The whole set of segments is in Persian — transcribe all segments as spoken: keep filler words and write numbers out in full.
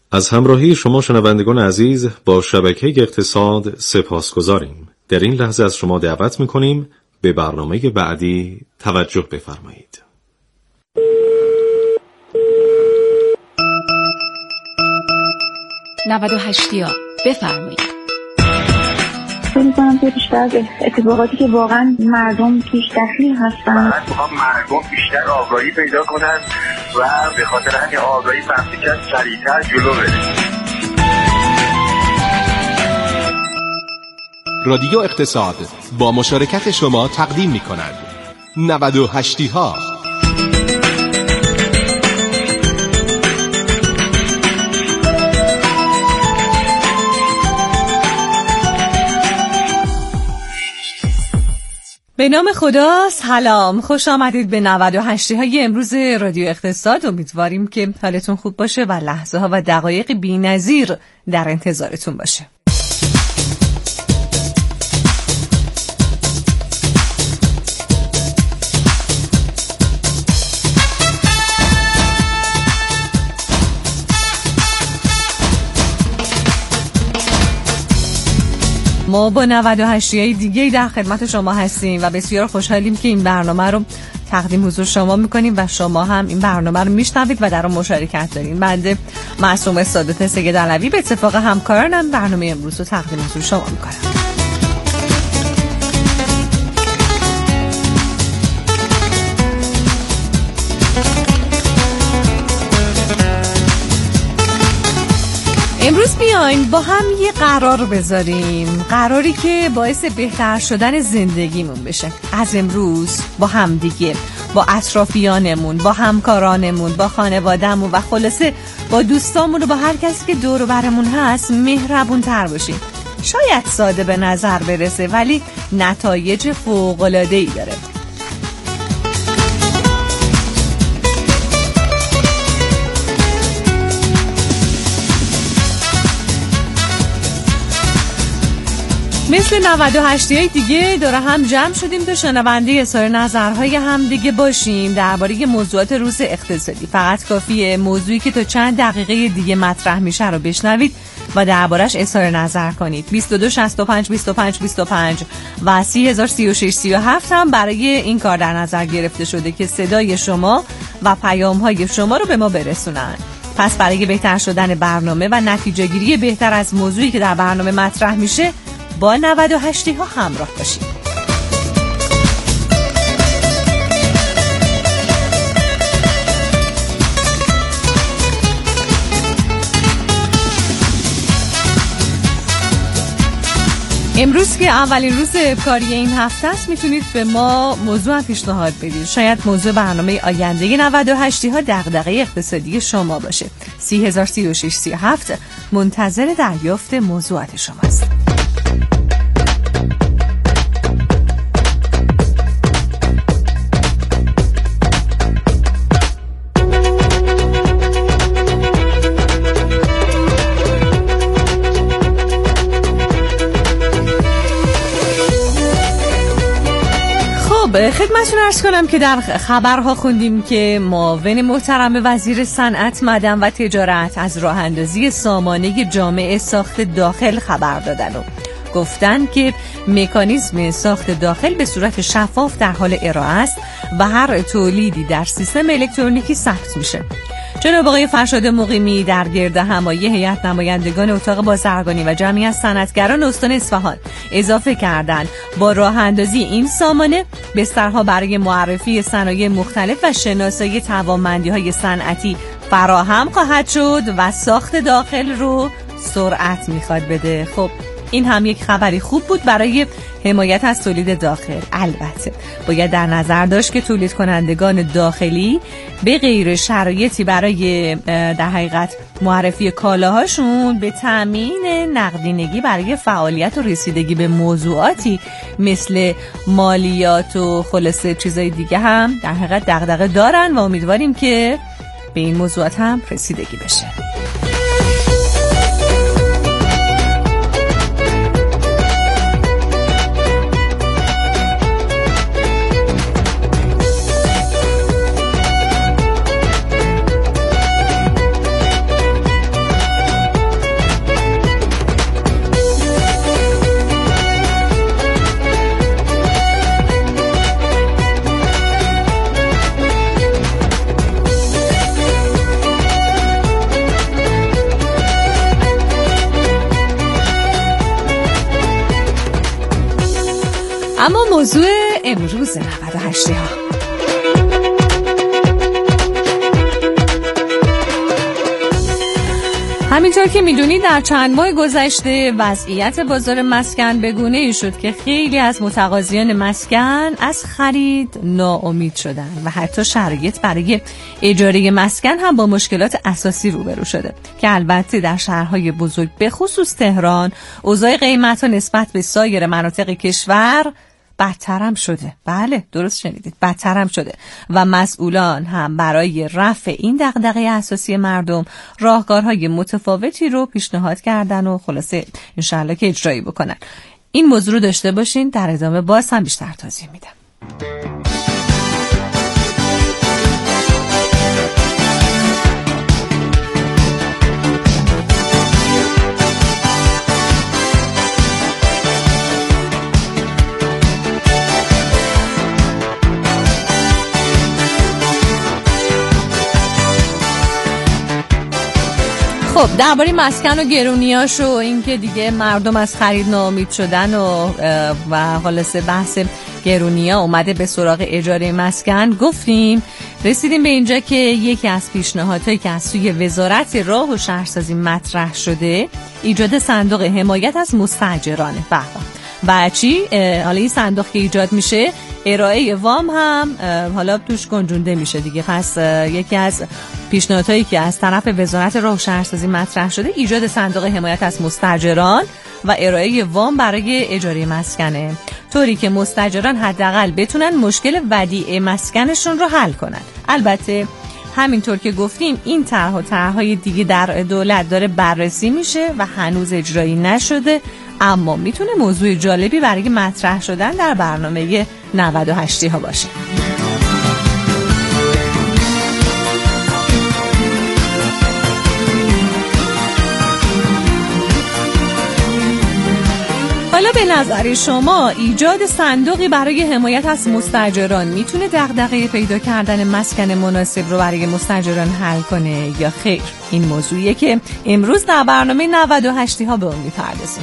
از همراهی شما شنوندگان عزیز با شبکه اقتصاد سپاسگزاریم. در این لحظه از شما دعوت می‌کنیم به برنامه بعدی توجه بفرمایید. نود و هشتیا بفرمایید. فکر کنم که بیشتر از اتفاقاتی که واقعا مردم پیش دخیل هستن، مردم بیشتر آگاهی پیدا کنن و به خاطر همین آگاهی فهمی که سریعتر جلو بریم. رادیو اقتصاد با مشارکت شما تقدیم می کند نود و هشتی ها. به نام خدا، سلام، خوش آمدید به نود و هشت های امروز رادیو اقتصاد. امیدواریم که حالتون خوب باشه و لحظه ها و دقایق بی‌نظیر در انتظارتون باشه. ما با نود و هشت های دیگه در خدمت شما هستیم و بسیار خوشحالیم که این برنامه رو تقدیم حضور شما میکنیم و شما هم این برنامه رو میشنوید و در اون مشارکت دارین. بنده معصومه سادات سید علوی به اتفاق همکارانم برنامه امروز رو تقدیم حضور شما میکنم. امروز بیاین با هم یه قرار بذاریم، قراری که باعث بهتر شدن زندگیمون بشه. از امروز با هم دیگه، با اطرافیانمون، با همکارانمون، با خانوادهمون و خلاصه با دوستامون و با هر کسی که دور و برمون هست مهربون تر باشیم. شاید ساده به نظر برسه ولی نتایج فوق‌العاده‌ای داره. مثل نود و هشت های دیگه داره هم جمع شدیم تا شنونده اظهار نظرهای هم دیگه باشیم درباره موضوعات روز اقتصادی. فقط کافیه موضوعی که تا چند دقیقه دیگه مطرح میشه رو بشنوید و دربارش اظهار نظر کنید. بیست و دو شصت و پنج بیست و پنج بیست و پنج و سی هزار سی و شش سی و هفت هم برای این کار در نظر گرفته شده که صدای شما و پیام‌های شما رو به ما برسونن. پس برای بهتر شدن برنامه و نتیجه گیری بهتر از موضوعی که در برنامه مطرح میشه با نود و هشت ها همراه باشید. امروز که اولین روز کاری این هفته است میتونید به ما موضوع پیشنهاد بدید. شاید موضوع برنامه آینده نود و هشت ها دغدغه اقتصادی شما باشه. سی هزار سی و شش سی و هفت منتظر دریافت موضوعات شماست. خدمتتون عرض کنم که در خبرها خوندیم که معاون محترم وزیر صنعت، معدن و تجارت از راه اندازی سامانه جامع ساخت داخل خبر دادن و گفتن که مکانیزم ساخت داخل به صورت شفاف در حال ارائه است و هر تولیدی در سیستم الکترونیکی ثبت میشه. جناب آقای فرشاد مقیمی در گرد همایی هیئت نمایندگان اتاق بازرگانی و جمعی از صنعتگران استان اصفهان اضافه کردند با راه اندازی این سامانه بسترها برای معرفی صنایع مختلف و شناسایی توانمندی‌های صنعتی فراهم خواهد شد و ساخت داخل رو سرعت میخواد بده. خب این هم یک خبری خوب بود برای حمایت از تولید داخل. البته باید در نظر داشت که تولید کنندگان داخلی به غیر شرایطی برای در حقیقت معرفی کالاهاشون به تامین نقدینگی برای فعالیت و رسیدگی به موضوعاتی مثل مالیات و خلاصه چیزای دیگه هم در حقیقت دغدغه دارن و امیدواریم که به این موضوعات هم رسیدگی بشه. اما موضوع امروز نود و هشت ها همینطور که میدونید در چند ماه گذشته وضعیت بازار مسکن به گونه‌ای شد که خیلی از متقاضیان مسکن از خرید ناامید شدند و حتی شرایط برای اجاره مسکن هم با مشکلات اساسی روبرو شده که البته در شهرهای بزرگ به خصوص تهران اوضاع قیمت‌ها نسبت به سایر مناطق کشور بدترم شده. بله درست شنیدید، بدترم شده و مسئولان هم برای رفع این دغدغه اساسی مردم راهکارهای متفاوتی رو پیشنهاد کردن و خلاصه انشالله که اجرایی بکنن. این موضوع رو داشته باشین، در ادامه باز هم بیشتر توضیح میدم. خب درباره مسکن و گرونیاش و اینکه دیگه مردم از خرید ناامید شدن و و خلاصه بحث گرونیا اومده به سراغ اجاره مسکن گفتیم، رسیدیم به اینجا که یکی از پیشنهادهایی که از سوی وزارت راه و شهرسازی مطرح شده ایجاد صندوق حمایت از مستاجرانه. بله و چی؟ حالا این صندوق که ایجاد میشه ارائه وام هم حالا توش گنجونده میشه دیگه. پس یکی از پیشنهادهایی که از طرف وزارت راه و شهرسازی مطرح شده ایجاد صندوق حمایت از مستاجران و ارائه وام برای اجاره مسکنه، طوری که مستاجران حداقل بتونن مشکل ودیعه مسکنشون رو حل کنن. البته همینطور که گفتیم این طرح و طرح‌های دیگه در دولت داره بررسی میشه و هنوز اجرایی نشده، اما میتونه موضوع جالبی برای مطرح شدن در برنامه نود و هشت ها باشه. حالا به نظر شما ایجاد صندوقی برای حمایت از مستاجران میتونه دغدغه پیدا کردن مسکن مناسب رو برای مستاجران حل کنه یا خیر؟ این موضوعیه که امروز در برنامه نود و هشت ها به اون میپردازیم.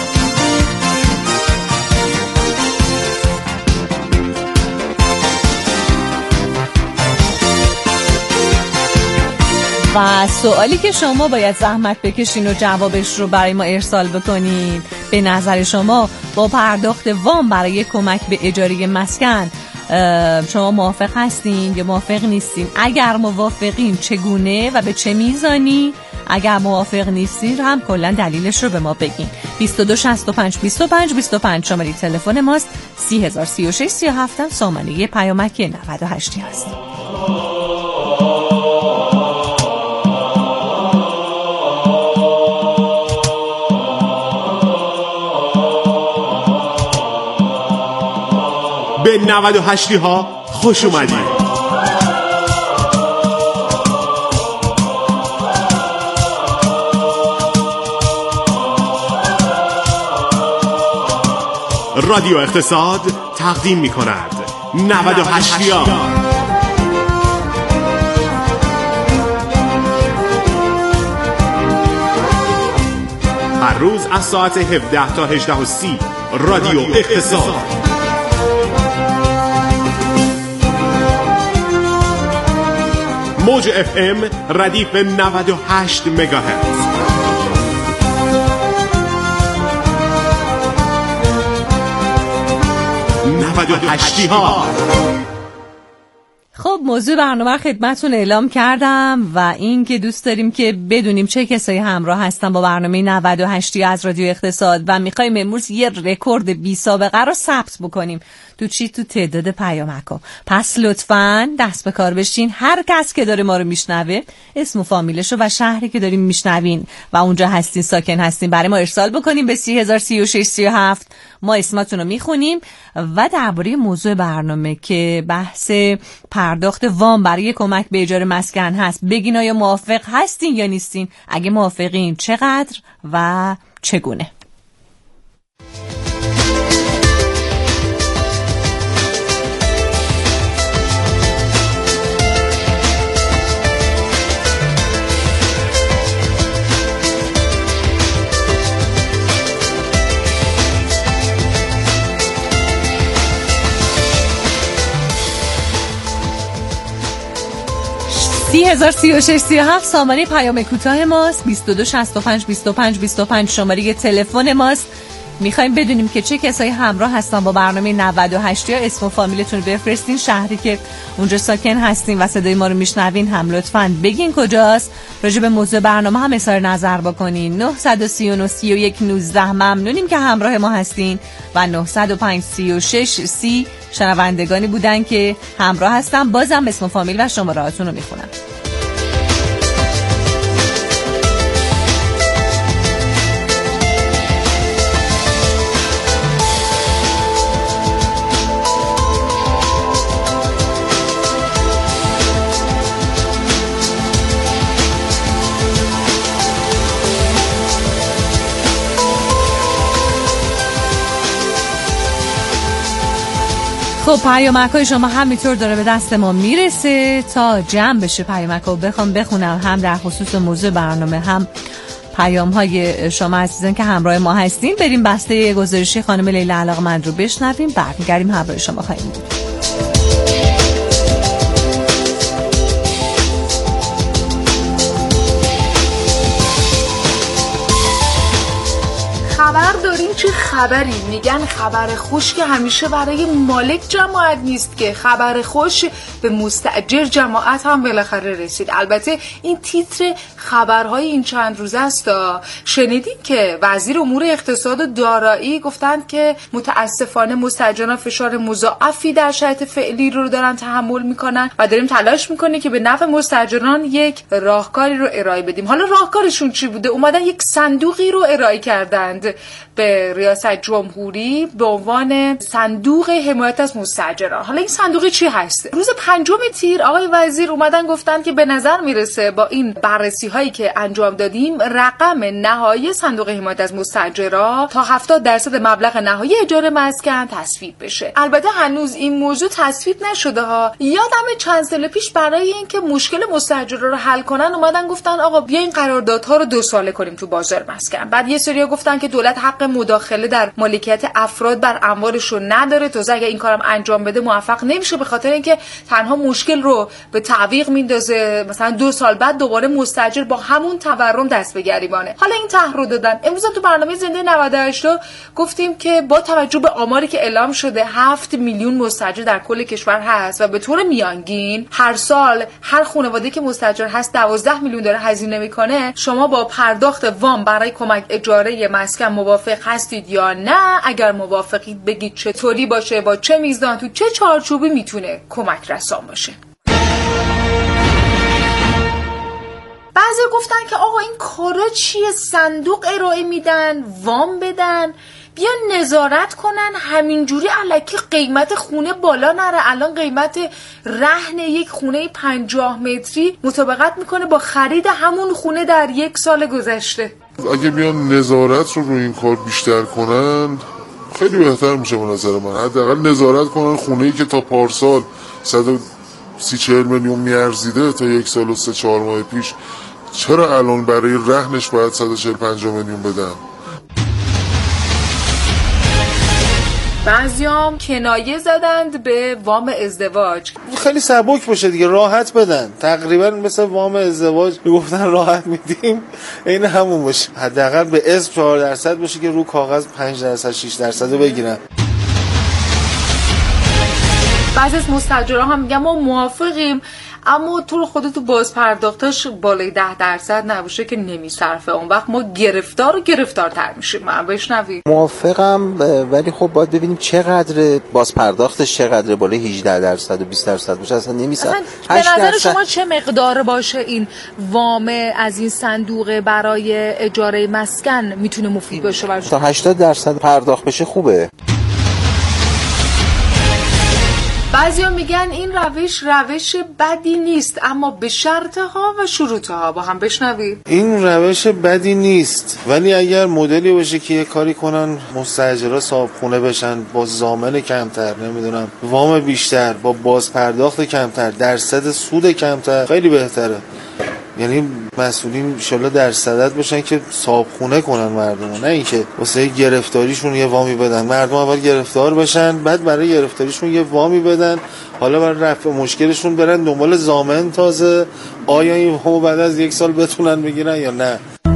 و سوالی که شما باید زحمت بکشین و جوابش رو برای ما ارسال بکنین، به نظر شما با پرداخت وام برای کمک به اجاره مسکن شما موافق هستین یا موافق نیستین؟ اگر موافقین چگونه و به چه میزانی؟ اگر موافق نیستین هم کلا دلیلش رو به ما بگین. بیست و دو شصت و پنج بیست و پنج بیست و پنج شماره تلفن ماست. سی هزار سی و شش سی و هفت سامانه پیامک نود و هشت هست. به نود و هشت ها خوش اومدید. رادیو اقتصاد تقدیم می کند نود و هشت ها. هر روز از ساعت هفده تا هجده و سی رادیو اقتصاد. موج اف ام ردیف نود و هشت مگاهرتز. نود و هشت ها. خب موضوع برنامه خدمتتون اعلام کردم و این که دوست داریم که بدونیم چه کسایی همراه هستن با برنامه نود و هشت از رادیو اقتصاد و میخوایم امروز یه رکورد بی سابقه رو ثبت بکنیم. تو چی؟ تو تعداد پیامک‌ها. پس لطفاً دست به کار بشین. هر کس که داره ما رو میشنوه اسم و فامیلشو و شهری که داریم میشنوین و اونجا هستین ساکن هستین برای ما ارسال بکنیم به سی هزار سی و شش سی و هفت. ما اسمتون رو میخونیم و درباره موضوع برنامه که بحث پرداخت وام برای کمک به اجاره مسکن هست بگین آیا موافق هستین یا نیستین؟ اگه موافقین چقدر و چگونه؟ هزار و سی و شش سی و هفت سامانه پیام کوتاه ماست. بیست و دو شصت و پنج بیست و پنج بیست و پنج شماره تلفن ماست. میخوایم بدونیم که چه کسایی همراه هستن با برنامه نود و هشت یا اسم و فامیلتون رو بفرستین، شهری که اونجا ساکن هستین و صدای ما رو میشنوین هم لطفاً بگین کجاست. راجع به موضوع برنامه هم اظهار نظر بکنین. نه سه نه سی و یک نوزده ممنونیم که همراه ما هستین و نه صفر پنج سی و شش سی شنوندگانی بودن که همراه هستن. بازم اسم و فامیل و شماره‌هاتون رو میخونم. خب پیامک‌های شما همینطور داره به دست ما میرسه. تا جمع بشه پیامک‌ها بخوام بخونم، هم در خصوص موضوع برنامه هم پیام‌های شما عزیزان که همراه ما هستین. بریم بسته گزارشی خانم لیلا علاقمند رو بشنویم، برمیگردیم همراه شما خواهیم بود. خبر داریم چه خبری؟ میگن خبر خوش که همیشه برای مالک جماعت نیست که خبر خوش به مستاجر جماعت هم بالاخره رسید. البته این تیتر خبرهای این چند روزه است. شنیدیم که وزیر امور اقتصاد و دارایی گفتند که متاسفانه مستاجران فشار مضاعفی در شرایط فعلی رو دارن تحمل میکنن و داریم تلاش میکنه که به نفع مستاجران یک راهکاری رو ارائه بدیم. حالا راهکارشون چی بوده؟ اومدن یک صندوقی رو ارائه کردند به ریاست جمهوری به عنوان صندوق حمایت از مستاجران. حالا این صندوق چی هست؟ روز پنجم تیر آقای وزیر اومدن گفتن که به نظر میرسه با این بررسی هایی که انجام دادیم رقم نهایی صندوق حمایت از مستاجران تا هفتاد درصد مبلغ نهایی اجاره مسکن تصویب بشه. البته هنوز این موضوع تصویب نشده ها. یادم چند سال پیش برای اینکه مشکل مستاجران رو حل کنن اومدن گفتن آقا بیاین قراردادها رو دو ساله کنیم تو بازار مسکن. بعد یه سری‌ها گفتن که دولت حق مداخله در مالکیت افراد بر اموالشون نداره، تو اگه این کارم انجام بده موفق نمیشه، به خاطر اینکه تنها مشکل رو به تعویق میندازه. مثلا دو سال بعد دوباره مستاجر با همون تورم دست به گریبانه. حالا این طرح رو دادن. امروز تو برنامه زنده نود و هشت گفتیم که با توجه به آماری که اعلام شده هفت میلیون مستاجر در کل کشور هست و به طور میانگین هر سال هر خانواده که مستاجر هست دوازده میلیون داره هزینه میکنه. شما با پرداخت وام برای کمک اجاره مسکن موافق هستید یا نه؟ اگر موافقید بگید چطوری باشه، با چه میزان، تو چه چارچوبی میتونه کمک رسان باشه. بعضی گفتن که آقا این کارا چیه؟ صندوق ارائه میدن، وام بدن، بیان نظارت کنن همینجوری الکی قیمت خونه بالا نره. الان قیمت رهن یک خونه پنجاه متری مطابقت میکنه با خرید همون خونه در یک سال گذشته. اگه بیان نظارت رو روی این کار بیشتر کنن خیلی بهتر میشه به نظر من. حداقل نظارت کنن خونه‌ای که تا پارسال صد و سی چهل میلیون میارزیده تا یک سال و سه چهار ماه پیش، چرا الان برای رهنش باید صد و چهل پنجاه میلیون بدن؟ بعضیام کنایه زدند به وام ازدواج. خیلی سبک باشه دیگه، راحت بدن. تقریبا مثل وام ازدواج میگفتن راحت میدیم، این همون باشه. حداقل به اسم چهار درصد باشه که رو کاغذ پنج درصد شش درصد رو بگیرن. بعضی از مستاجرها هم میگن ما موافقیم اما تو رو خودت تو باز پرداختاش بالای ده درصد نباشه که نمیصرفه. اون وقت ما گرفتار و گرفتارتر میشیم. من بشنوید. موافقم، ولی خب باید ببینیم چقدر باز پرداختش چقدر، بالای هجده درصد و بیست درصد باشه اصلا نمیصرفه. به نظر شما چه مقدار باشه این وام از این صندوق برای اجاره مسکن میتونه مفید باشه برای تا هشتاد درصد پرداخت بشه خوبه. بعضیا میگن این روش روش بدی نیست اما به شرطها و شروطها. با هم بشنوید. این روش بدی نیست، ولی اگر مدلی باشه که یه کاری کنن مستاجرها صاحب خونه بشن با ضامن کمتر، نمیدونم وام بیشتر، با باز پرداخت کمتر، درصد سود کمتر، خیلی بهتره. یعنی مسئولین ان شاءالله در صدد باشن که صاحبخونه کنن مردمو، نه اینکه واسه گرفتاریشون یه وامی بدن. مردم اول گرفتار بشن، بعد برای گرفتاریشون یه وامی بدن، حالا برای رفع مشکلشون برن دنبال ضامن تازه آیا این وامو بعد از یک سال بتونن بگیرن یا نه.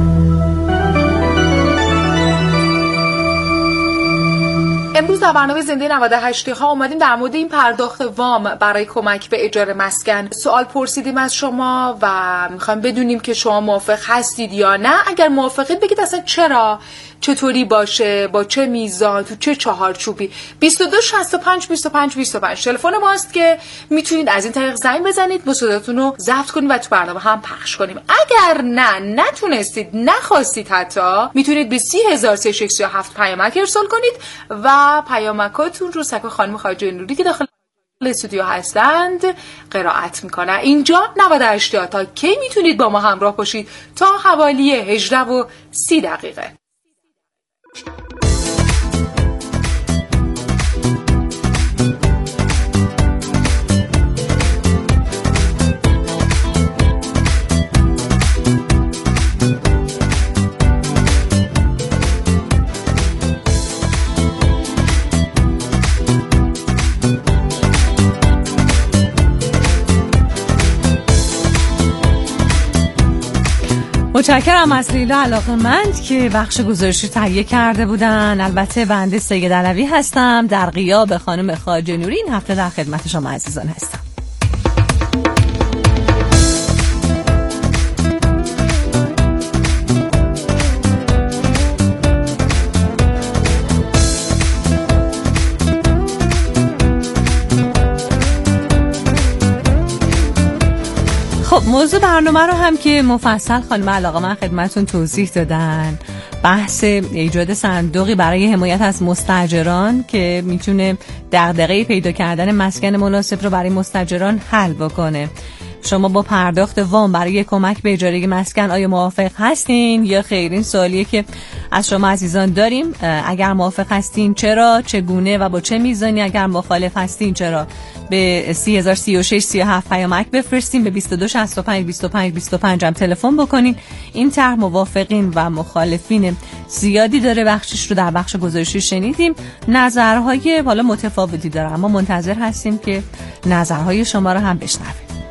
امروز در برنامه زنده نود و هشت ها اومدیم در مورد این پرداخت وام برای کمک به اجاره مسکن سوال پرسیدیم از شما و میخوایم بدونیم که شما موافق هستید یا نه. اگر موافقید بگید اصلا چرا، چطوری باشه، با چه میزان، تو چه چهارچوبی. بیست و دو شصت و پنج بیست و پنج بیست و پنج تلفن ماست که میتونید از این طریق زنگ بزنید، با صداتون رو ضبط کنید و تو برنامه هم پخش کنیم. اگر نه نتونستید، نخواستید، حتی میتونید به سی هزار سیصد و سی و هفت پیامک ارسال کنید و پیامکاتون رو سکو خانم خواجه نوری که داخل استودیو هستند قرائت میکنن. اینجا نود و هشت تا کی میتونید با ما همراه باشید؟ تا حوالی هجده و سی دقیقه. متشکرم از لیلا علاقه‌مند که بخش گزارشی تهیه کرده بودن. البته بنده سید علوی هستم، در غیاب خانم خواجه نوری این هفته در خدمت شما عزیزان هستم. موضوع برنامه رو هم که مفصل خانم علاقه من خدمتون توضیح دادن، بحث ایجاد صندوقی برای حمایت از مستاجران که میتونه دغدغه پیدا کردن مسکن مناسب رو برای مستاجران حل بکنه. شما با پرداخت وام برای کمک به اجاره مسکن آیا موافق هستین یا خیر؟ این سوالیه که از شما عزیزان داریم. اگر موافق هستین چرا، چگونه و با چه میزانی؟ اگر مخالف هستین چرا؟ به سی هزار سی و شش سی و هفت پیامک بفرستین، به بیست و دو شصت و پنج بیست و پنج بیست و پنج هم تلفن بکنین. این طرح موافقین و مخالفین زیادی داره، بخشش رو در بخش گزارشی شنیدیم. نظرهای حالا متفاوتی داره، اما منتظر هستیم که نظرهای شما رو هم بشنویم.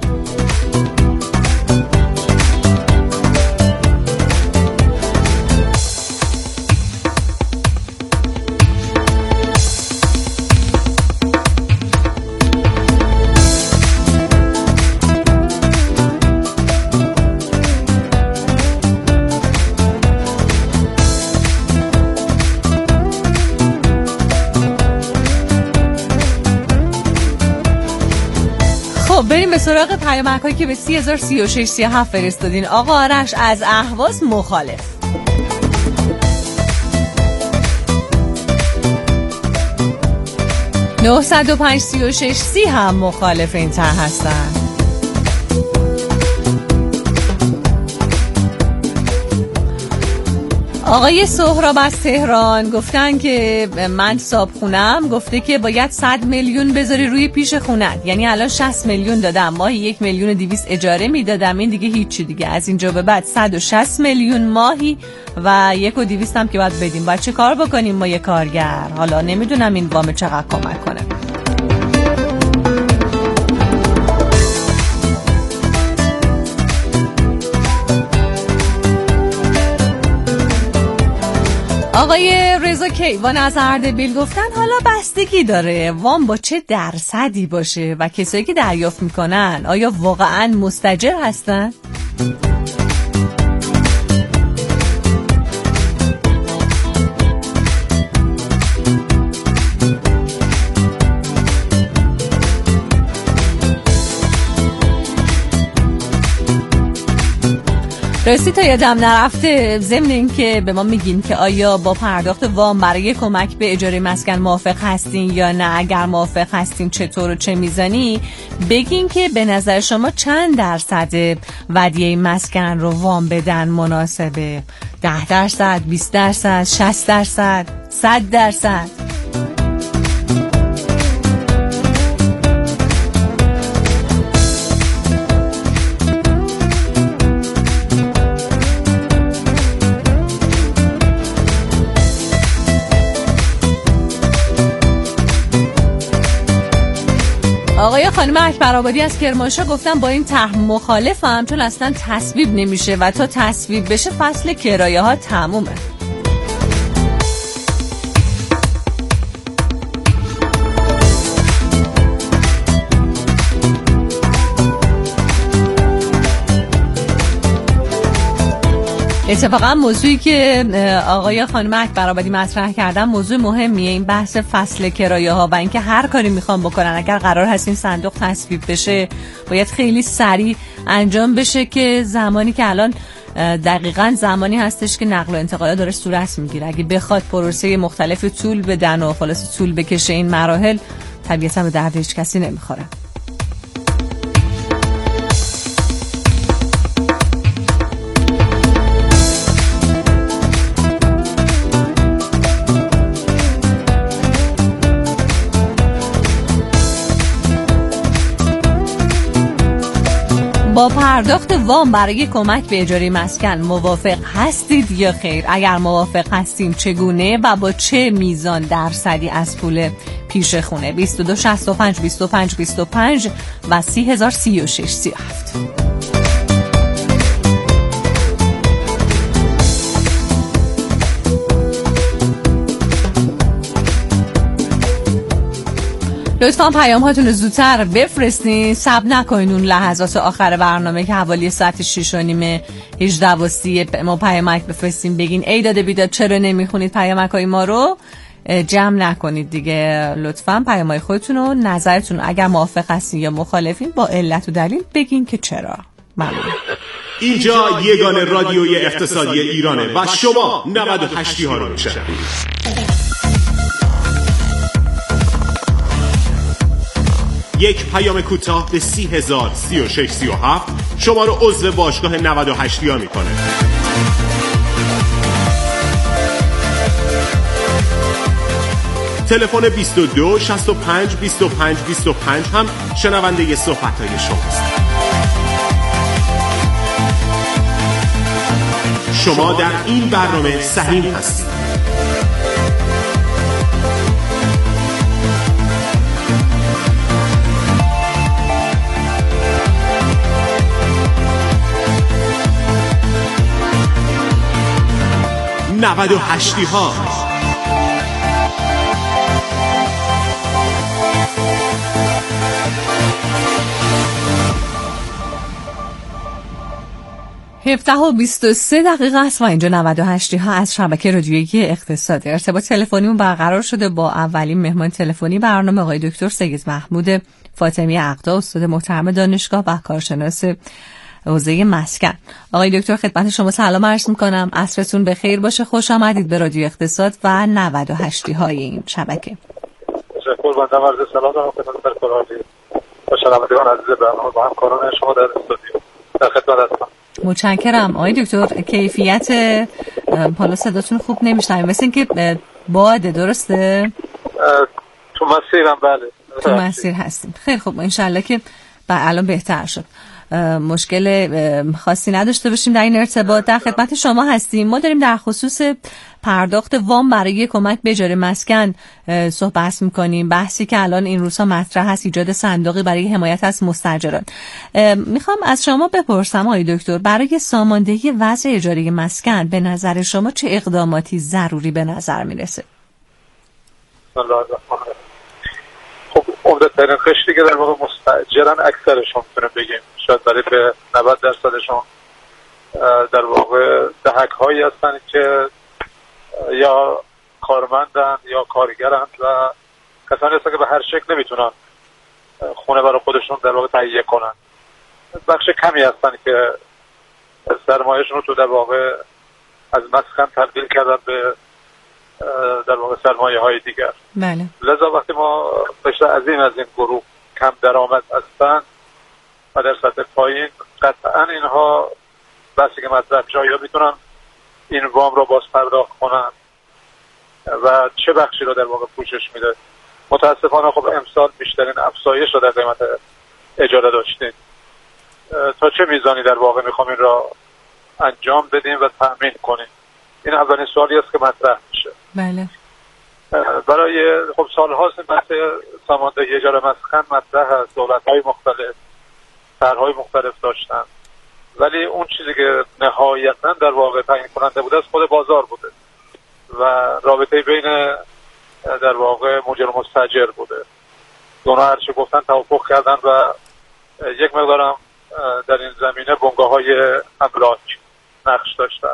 بریم به سراغ پیامک هایی که به سی هزار سی و شش سی و هفت فرستادین. آقا آرش از اهواز مخالف. نهصد و پنج سی و شش سی هم مخالف این طرح هستن. آقای سهراب از تهران گفتن که من صاحب خونم گفته که باید صد میلیون بذاری روی پیش خونت، یعنی الان شصت میلیون دادم، ماهی یک میلیون و دویست اجاره میدادم، این دیگه هیچی دیگه، از اینجا به بعد صد و شصت میلیون ماهی و یک و دویست هم که باید بدیم. باید چه کار بکنیم ما یه کارگر؟ حالا نمیدونم این وام چقدر کمک کنه. آقای رضا کیوان از اردبیل گفتن حالا بستگی داره وام با چه درصدی باشه و کسایی که دریافت میکنن آیا واقعا مستاجر هستن؟ راستی تا یادم نرفته، ضمن این که به ما میگین که آیا با پرداخت وام برای کمک به اجاره مسکن موافق هستین یا نه، اگر موافق هستین چطور و چه میزانی، بگین که به نظر شما چند درصد ودیعه مسکن رو وام بدن مناسبه؟ ده درصد، بیست درصد، شصت درصد، صد درصد؟ خانم اکبرآبادی از کرمانشاه گفتن با این طرح مخالفم، چون اصلا تصویب نمیشه و تا تصویب بشه فصل کرایه ها تمومه. اتفاقا موضوعی که آقای خانم اکبرآبادی مطرح کردن موضوع مهمیه، این بحث فصل کرایه ها و اینکه هر کاری میخوام بکنن اگر قرار هست این صندوق تصویب بشه باید خیلی سریع انجام بشه، که زمانی که الان دقیقاً زمانی هستش که نقل و انتقالات داره صورت میگیره. اگه بخواد پروسه مختلف طول بدن و خلاص طول بکشه این مراحل، طبیعتاً به درد هیچ کسی نمیخوره. با پرداخت وام برای کمک به اجاره مسکن موافق هستید یا خیر؟ اگر موافق هستین چگونه و با چه میزان درصدی از پول پیش خونه؟ بیست و دو شصت و پنج بیست و پنج بیست و پنج و سی هزار سی و شش سی و هفت. لطفاً پیام هاتون رو زودتر بفرستین، صبر نکنین اون لحظات آخر برنامه که حوالی ساعت شش و نیم هجده و سی ما پیامک بفرستین بگین ای داده بیداد چرا نمیخونید پیامک های ما رو، جمع نکنید دیگه. لطفاً پیام های خودتون و نظرتون اگر موافق هستین یا مخالفین با علت و دلیل بگین که چرا. ممنون. اینجا یگانه رادیوی اقتصادی ایرانه و شما نود و هشت ها رو میشنوید. یک پیام کوتاه به سی هزار سی و شش سی و هفت شما رو عضو باشگاه نود و هشت ها میکنه. تلفن بیست و دو شصت و پنج بیست و پنج بیست و پنج هم شنونده صحبت‌های شماست. شما در این برنامه سهیم هستید. نود و هشتی ها هفده و بیست و سه دقیقه است و اینجا نود و هشتی ها از شبکه رادیویی اقتصاد. ارتباط تلفنیمون برقرار شده با اولین مهمان تلفنی برنامه آقای دکتر سید محمود فاطمی عقدا، استاد محترم دانشگاه و کارشناس حوزه مسکن. آقای دکتر خدمت شما سلام عرض می‌کنم، عصرتون بخیر باشه، خوش آمدید به رادیو اقتصاد و نود و هشتی های این شبکه. تشکر بنده عرض سلام دارم خدمت برکراتی و شنوندگان عزیز برنامه با همکاران شما در استودیو در خدمت هستم. متشکرم. آقای دکتر کیفیت حالا صداتون خوب نمیشنویم، مثل اینکه باده، درسته؟ تو مسیرم. بله تو مسیر هستیم. خیلی خوب، ان شاءالله که الان بهتر شد، مشکل خاصی نداشته باشیم در این ارتباط. در خدمت شما هستیم. ما داریم در خصوص پرداخت وام برای کمک به اجاره مسکن صحبت میکنیم، بحثی که الان این روزها مطرح هست، ایجاد صندوقی برای حمایت از مستاجران. میخوام از شما بپرسم آقای دکتر، برای ساماندهی وضع اجاره مسکن به نظر شما چه اقداماتی ضروری به نظر میرسه؟ خب عمده‌ترین خشتی که در واقع مستاجران اکثرشون میتونیم بگیم، شاید برای به نود درصدشون در واقع دهک هایی هستن که یا کارمندن یا کارگرند و کسانی هستن که به هر شکل نمیتونن خونه برای خودشون در واقع تهیه کنن. بخش کمی هستن که سرمایه‌شون رو تو در واقع از مسکن تبدیل کردن به در واقع سرمایه های دیگر. بله. لذا وقتی ما بخش عظیم از این گروه کم درآمد هستن و در سطح پایین، قطعا اینها بحثی که مطرح میشه یا میتونن این وام رو باز پرداخت کنن و چه بخشی رو در واقع پوشش میده. متاسفانه خب امسال بیشترین افزایش رو در قیمت اجاره داشتیم. تا چه میزانی در واقع میخوام این را انجام بدیم و تأمین کنیم؟ این اولین سوالی است که مطرح میشه. بله. برای خب سال‌هاست بحث ساماندهی اجاره مسکن مطرح هست، دولت‌های مختلف طرح‌های مختلف داشتن، ولی اون چیزی که نهایتاً در واقع تعیین کننده بوده از خود بازار بوده و رابطه بین در واقع مجر و مستاجر بوده. دونا هرچی گفتن توافق کردن و یک مقدارم در این زمینه بنگاه‌های املاک نقش داشتن.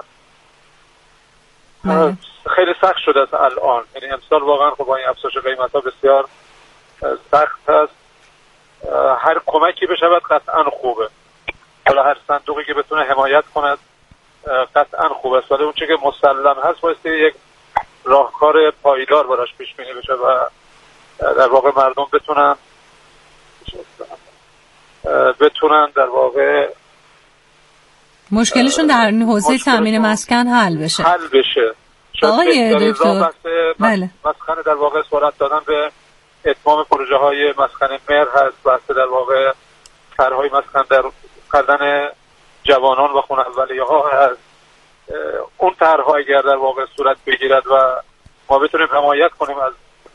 مم. خیلی سخت شده است الان، یعنی امسال واقعا خب با این افزایش قیمت‌ها بسیار سخت است. هر کمکی بشود قطعا خوبه، حالا هر صندوقی که بتونه حمایت کند قطعا خوبه است، ولی اون چیزی که مسلم هست باید یک راهکار پایدار براش پیش بینی بشه و در واقع مردم بتونن بتونن در واقع مشکلشون در حوزه تامین مسکن حل بشه حل بشه آقای دکتر. بله. مسکن در واقع سرعت دادن به اتمام پروژه های مسکن مهر هست، بحث در واقع طرح‌های مسکن در کردن جوانان و خونه اولیه ها هست. اون طرح‌ها اگر در واقع صورت بگیرد و ما بتونیم حمایت کنیم از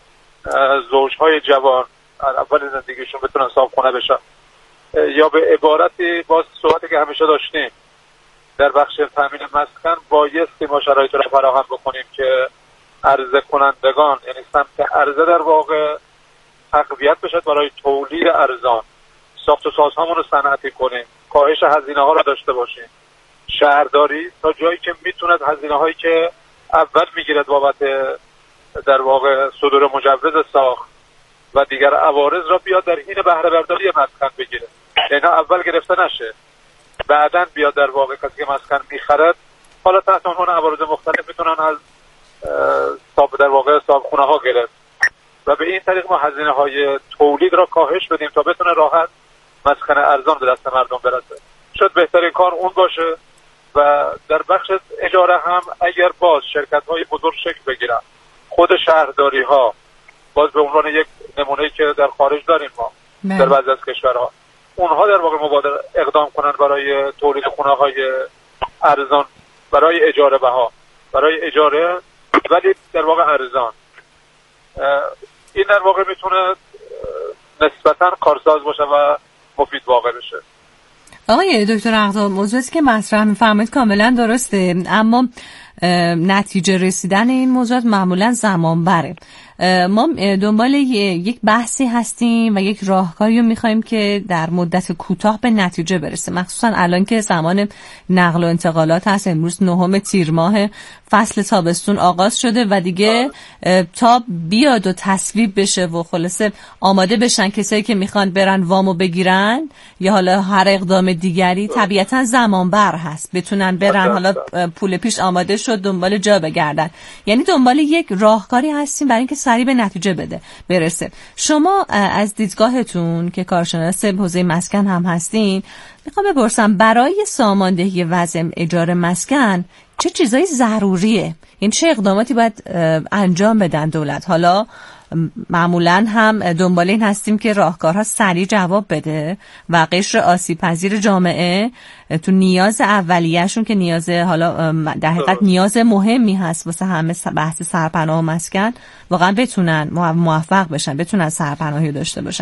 زوجهای جوان اول زندگیشون بتونن صاحب خونه بشن، یا به عبارتی باز صحبتی که همیشه داشتیم در بخش تامین مسکن بایستی ما شرایط رو فراهم بکنیم که عرضه کنندگان، یعنی سمت عرضه در واقع تقویت بشه برای تولید ارزان، ساخت و سازهامون رو صنعتی کنیم، کاهش هزینه ها رو داشته باشیم، شهرداری تا جایی که میتوند هزینه هایی که اول میگیرد بابت در واقع صدور مجوز ساخت و دیگر عوارض را بیاد در حین بهره برداری مسکن بگیره، اینا اول گرفته نشه، بعداً بیاد در واقع کسی که مسکن میخرد حالا تحت عنوان عوارض مختلف میتونن از صاحب در واقع صاحب خونه ها گرفت و به این طریق ما هزینه های تولید را کاهش بدیم تا بتونه راحت مسکن ارزان به دست مردم برسه. شاید بهترین کار اون باشه و در بخش اجاره هم اگر باز شرکت های بزرگ شکل بگیرن، خود شهرداری ها باز به عنوان یک نمونه‌ای که در خارج داریم ما مه. در بعضی از کشورها، اونها در واقع مبادر اقدام کنن برای تولید خونه‌های ارزان، برای اجاره بها، برای اجاره ولی در واقع ارزان، این در واقع میتونه نسبتاً کارساز باشه و مفید واقع بشه. آقای دکتر اقدام، موضوعی که مطرح می‌فرمایید کاملا درسته، اما نتیجه رسیدن این موضوعات معمولا زمان بره. ما دنبال یک بحثی هستیم و یک راهکاری رو می‌خوایم که در مدت کوتاه به نتیجه برسه، مخصوصا الان که زمان نقل و انتقالات هست. امروز نهم تیر ماه، فصل تابستون آغاز شده و دیگه تا بیاد و تصویب بشه و خلاصه آماده بشن کسایی که میخوان برن وامو بگیرن یا حالا هر اقدام دیگری، طبیعتا زمان بر هست بتونن برن، حالا پول پیش آماده شد دنبال جا بگردن. یعنی دنبال یک راهکاری هستیم برای اینکه سریع به نتیجه بده برسه. شما از دیدگاهتون که کارشناس حوزه مسکن هم هستین، میخوام بپرسم برای ساماندهی وضع اجاره مسکن چه چیزایی ضروریه؟ یعنی چه اقداماتی باید انجام بدن دولت؟ حالا معمولا هم دنبال این هستیم که راهکارها سریع جواب بده و قشر آسیب پذیر جامعه تو نیاز اولیه‌شون که نیاز حالا در حقیقت نیاز مهمی هست واسه همه بحث سرپناه و مسکن، واقعا بتونن موفق بشن، بتونن سرپناهی داشته باشن.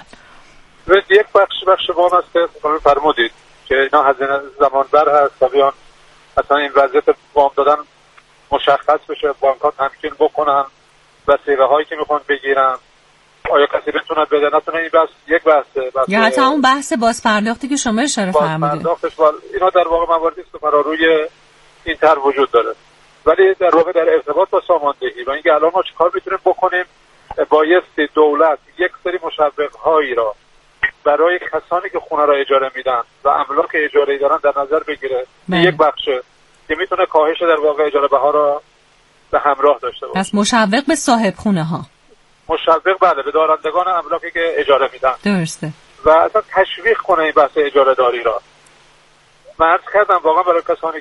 یک بخش بخش وام هست که فرمودید که اینا هزینه زمان بر هست، بیان اصلا این وضعیت وام دادن مشخص بشه، بانک‌ها تمکین بکنن وثیقه هایی که میخوان بگیرن، آیا کسی بتونه بده نتونه، این بحث یک بحثه. بحث یا حتی اون بحث بازپرداختی که شما اشاره فرمودید، اینا در واقع مواردی است که روی این طرح وجود داره، ولی در واقع در ارتباط با ساماندهی و اینکه الان ما چیکار میتونیم بکنیم، بایستی دولت یک سری مشوق هایی را برای کسانی که خونه را اجاره میدن و املاک اجاره دارن در نظر بگیره. یک بخشه که میتونه کاهش در واقع اجاره بها را به همراه داشته باشه. پس مشوق به صاحب خونه ها، مشوق بله به دارندگان املاکی که اجاره میدن، درسته، و اصلا تشویق کنه این بحث اجاره داری را. من عرض کردم واقعا برای کسانی